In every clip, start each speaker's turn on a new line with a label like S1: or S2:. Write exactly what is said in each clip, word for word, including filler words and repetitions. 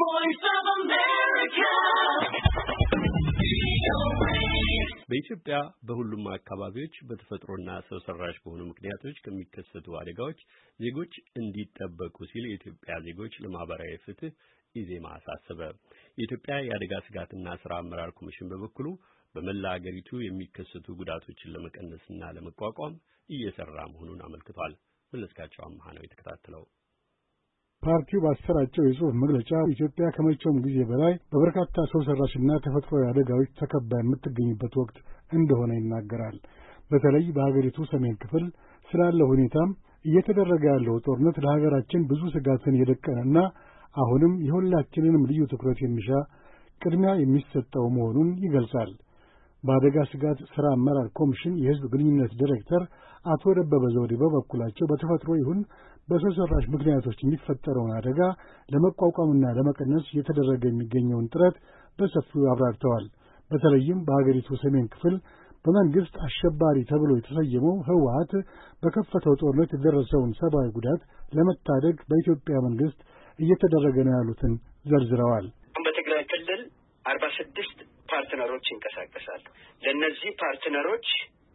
S1: voice of America. በኢትዮጵያ በሁሉም አካባቢዎች በተፈጥሮና ሰው ሰራሽ በሆኑ ምክንያቶች ከሚከሰቱ አደጋዎች ዜጎች እንዲጠበቁ ሲል የኢትዮጵያ ዜጎች ለማህበራዊ ፍትህ ኢዜማ አሳሰበ። የኢትዮጵያ የአደጋ ስጋትና ስራ አመራር ኮሚሽን በበኩሉ በመላ አገሪቱ የሚከሰቱ ጉዳቶችን ለመቀነስና ለመቋቋም እየሰራ መሆኑን አመልክቷል። መለስካቸው አምሃ ነው የተከታተለው።
S2: ፓርቲው ባሰራጨው የጽሑፍ መግለጫ ኢትዮጵያ ከመቼውም ጊዜ በላይ በበርካታ ሰው ሰራሽና ተፈጥሯዊ አደጋዎች ተከባ የምትገኝበት ወቅት እንደሆነ ይናገራል። በተለይ በሀገሪቱ ሰሜን ክፍል ስላለው ሁኔታም እየተደረገ ያለው ጦርነት ለሀገራችን ብዙ ስጋትን የደቀነና አሁንም የሁላችንንም ልዩ ትኩረት የሚሻ ቅድሚያ የሚሰጠው መሆኑን ይገልጻል። በአደጋ ስጋት ሥራ አመራር ኮሚሽን የሕዝብ ግንኙነት ዲሬክተር አቶ ደበበ ዘውዴ በበኩላቸው በተፈጥሮ ይሁን በሰው ሰራሽ ምክንያቶች የሚፈጠረውን አደጋ ለመቋቋምና ለመቀነስ እየተደረገ የሚገኘውን ጥረት በሰፊው አብራርተዋል። በተለይም በሀገሪቱ ሰሜን ክፍል በመንግስት አሸባሪ ተብሎ የተሰየመው ህወሓት በከፈተው ጦርነት የደረሰውን ሰብአዊ ጉዳት ለመታደግ በኢትዮጵያ መንግስት እየተደረገ ነው ያሉትን ዘርዝረዋል።
S3: በትግራይ ክልል አርባ ስድስት ፓርትነሮች ይንቀሳቀሳሉ። ለእነዚህ ፓርትነሮች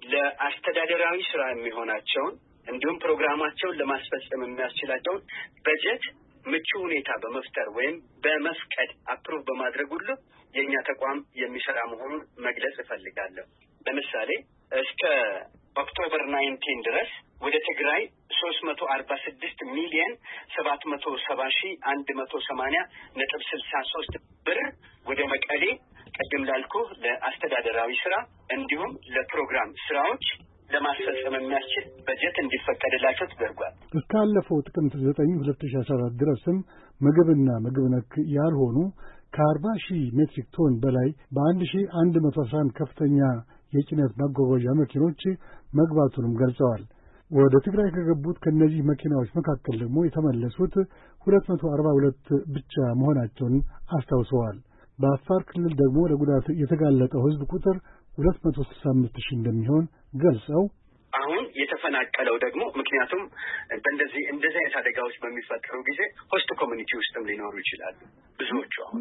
S3: ለአስተዳደራዊ ስራ የሚሆናቸውን እንዲሁም ፕሮግራማቸውን ለማስፈጸም የሚያስችላቸውን በጀት ምቹ ሁኔታ በመፍጠር ወይም በመፍቀድ አፕሩቭ በማድረግ ሁሉ የእኛ ተቋም የሚሰራ መሆኑን መግለጽ እፈልጋለሁ። ለምሳሌ እስከ ኦክቶበር ናይንቲን ድረስ ወደ ትግራይ ሶስት መቶ አርባ ስድስት ሚሊዮን ሰባት መቶ ሰባ ሺህ አንድ መቶ ሰማንያ ነጥብ ስልሳ ሶስት ብር ወደ መቀሌ ቀደም ላልኩ ለአስተዳደራዊ ስራ እንዲሁም ለፕሮግራም ስራዎች ለማስፈጸም የሚያስችል በጀት እንዲፈቀድላቸው ተደርጓል።
S2: እስካለፈው ጥቅምት ዘጠኝ ሁለት ሺህ አስራ አራት ድረስም ምግብና ምግብ ነክ ያልሆኑ ከአርባ ሺህ ሜትሪክ ቶን በላይ በአንድ ሺህ አንድ መቶ አስራ አንድ ከፍተኛ የጭነት ማጓጓዣ መኪኖች መግባቱንም ገልጸዋል። ወደ ትግራይ ከገቡት ከነዚህ መኪናዎች መካከል ደግሞ የተመለሱት ሁለት መቶ አርባ ሁለት ብቻ መሆናቸውን አስታውሰዋል። በአፋር ክልል ደግሞ ለጉዳት የተጋለጠው ህዝብ ቁጥር ሁለት መቶ ስልሳ አምስት ሺህ እንደሚሆን ገልጸው
S3: አሁን የተፈናቀለው ደግሞ ምክንያቱም በእንደዚህ እንደዚህ አይነት አደጋዎች በሚፈጠሩ ጊዜ ሆስት ኮሚኒቲ ውስጥም ሊኖሩ ይችላሉ። ብዙዎቹ አሁን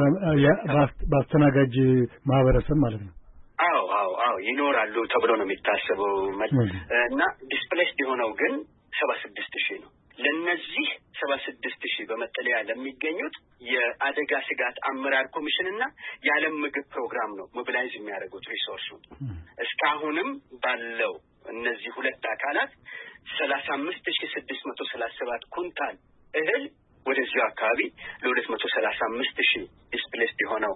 S2: በአስተናጋጅ ማህበረሰብ ማለት ነው።
S3: አዎ አዎ አዎ ይኖራሉ ተብሎ ነው የሚታሰበው እና ዲስፕሌስድ የሆነው ግን ሰባ ስድስት ሺህ ነው። ለነዚህ ሰባ ስድስት ሺህ በመጠለያ ለሚገኙት የአደጋ ስጋት አመራር ኮሚሽንና የዓለም ምግብ ፕሮግራም ነው ሞቢላይዝ የሚያደርጉት ሪሶርሱ። እስካሁንም ባለው እነዚህ ሁለት አካላት ሰላሳ አምስት ሺህ ስድስት መቶ ሰላሳ ሰባት ኩንታል እህል ወደዚህ አካባቢ ለሁለት መቶ ሰላሳ አምስት ሺህ ዲስፕሌስድ የሆነው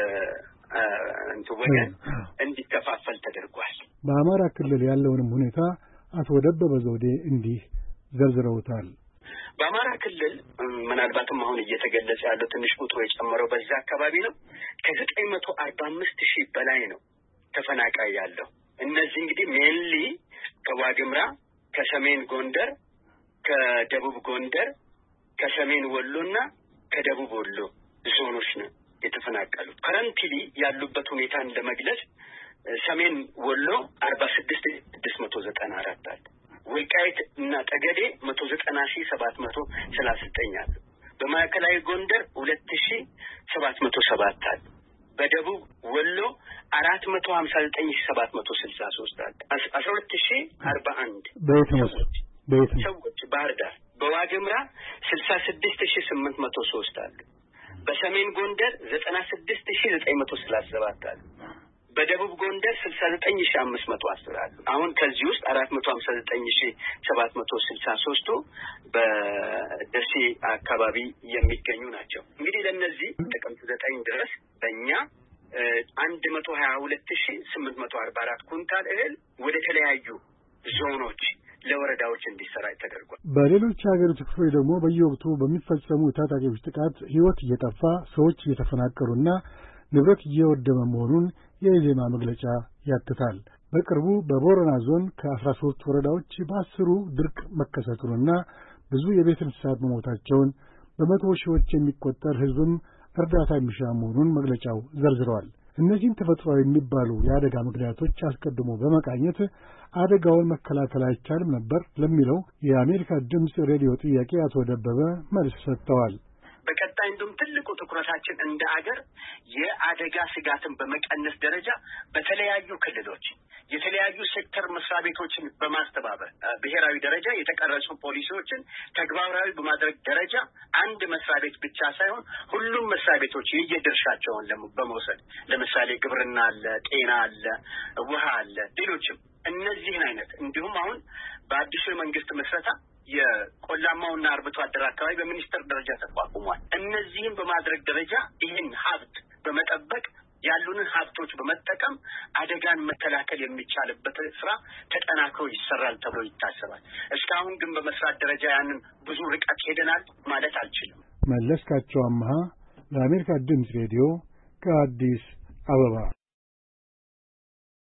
S3: እንት ወገን እንዲከፋፈል ተደርጓል።
S2: በአማራ ክልል ያለውንም ሁኔታ አቶ ደበበ ዘውዴ እንዲህ ዘርዝረውታል።
S3: በአማራ ክልል ምናልባትም አሁን እየተገለጸ ያለው ትንሽ ቁጥሩ የጨመረው በዛ አካባቢ ነው። ከዘጠኝ መቶ አርባ አምስት ሺህ በላይ ነው ተፈናቃይ ያለው። እነዚህ እንግዲህ ሜንሊ ከዋግምራ፣ ከሰሜን ጎንደር፣ ከደቡብ ጎንደር፣ ከሰሜን ወሎና ከደቡብ ወሎ ዞኖች ነው የተፈናቀሉት። ከረንትሊ ያሉበት ሁኔታን ለመግለጽ ሰሜን ወሎ አርባ ስድስት ሺህ ስድስት መቶ ዘጠና አራት አለ። ወልቃይት እና ጠገዴ መቶ ዘጠና ሺህ ሰባት መቶ ሰላሳ ዘጠኝ አለ። በማዕከላዊ ጎንደር ሁለት ሺህ ሰባት መቶ ሰባት አለ። በደቡብ ወሎ አራት መቶ ሀምሳ ዘጠኝ ሺህ ሰባት መቶ ስልሳ ሶስት አለ። አስራ ሁለት ሺህ አርባ አንድ
S2: በየትኞች
S3: ሰዎች ባህር ዳር። በዋግምራ ስልሳ ስድስት ሺህ ስምንት መቶ ሶስት አለ። በሰሜን ጎንደር ዘጠና ስድስት ሺህ ዘጠኝ መቶ ሰላሳ ሰባት አለ። በደቡብ ጎንደር ስልሳ ዘጠኝ ሺህ አምስት መቶ አስር አሉ። አሁን ከዚህ ውስጥ አራት መቶ ሀምሳ ዘጠኝ ሺህ ሰባት መቶ ስልሳ ሶስቱ በደሴ አካባቢ የሚገኙ ናቸው። እንግዲህ ለነዚህ ጥቅምት ዘጠኝ ድረስ በእኛ አንድ መቶ ሀያ ሁለት ሺህ ስምንት መቶ አርባ አራት ኩንታል እህል ወደ ተለያዩ ዞኖች ለወረዳዎች እንዲሰራጭ ተደርጓል።
S2: በሌሎች ሀገሪቱ ክፍሎች ደግሞ በየወቅቱ በሚፈጸሙ የታጣቂዎች ጥቃት ህይወት እየጠፋ ሰዎች እየተፈናቀሉና ንብረት እየወደመ መሆኑን የኢዜማ መግለጫ ያትታል። በቅርቡ በቦረና ዞን ከአስራ ሶስት ወረዳዎች በአስሩ ድርቅ መከሰቱንና ብዙ የቤት እንስሳት መሞታቸውን በመቶ ሺዎች የሚቆጠር ህዝብም እርዳታ የሚሻ መሆኑን መግለጫው ዘርዝረዋል። እነዚህን ተፈጥሯዊ የሚባሉ የአደጋ ምክንያቶች አስቀድሞ በመቃኘት አደጋውን መከላከል አይቻልም ነበር ለሚለው የአሜሪካ ድምፅ ሬዲዮ ጥያቄ አቶ ደበበ መልስ ሰጥተዋል።
S3: በቀጣይ እንደውም ትልቁ ትኩረታችን እንደ አገር የአደጋ ስጋትን በመቀነስ ደረጃ በተለያዩ ክልሎች የተለያዩ ሴክተር መስሪያ ቤቶችን በማስተባበር ብሔራዊ ደረጃ የተቀረጹ ፖሊሲዎችን ተግባራዊ በማድረግ ደረጃ አንድ መስሪያ ቤት ብቻ ሳይሆን ሁሉም መስሪያ ቤቶች የየድርሻቸውን በመውሰድ ለምሳሌ ግብርና አለ፣ ጤና አለ፣ ውሃ አለ፣ ሌሎችም እነዚህን አይነት እንዲሁም አሁን በአዲሱ የመንግስት መስረታ የቆላማውና አርብቶ አደር አካባቢ በሚኒስትር ደረጃ ተቋቁሟል። እነዚህን በማድረግ ደረጃ ይህን ሀብት በመጠበቅ ያሉንን ሀብቶች በመጠቀም አደጋን መከላከል የሚቻልበት ስራ ተጠናክሮ ይሰራል ተብሎ ይታሰባል። እስካሁን ግን በመስራት ደረጃ ያንን ብዙ ርቀት ሄደናል ማለት አልችልም።
S2: መለስካቸው አምሃ ለአሜሪካ ድምፅ ሬዲዮ ከአዲስ አበባ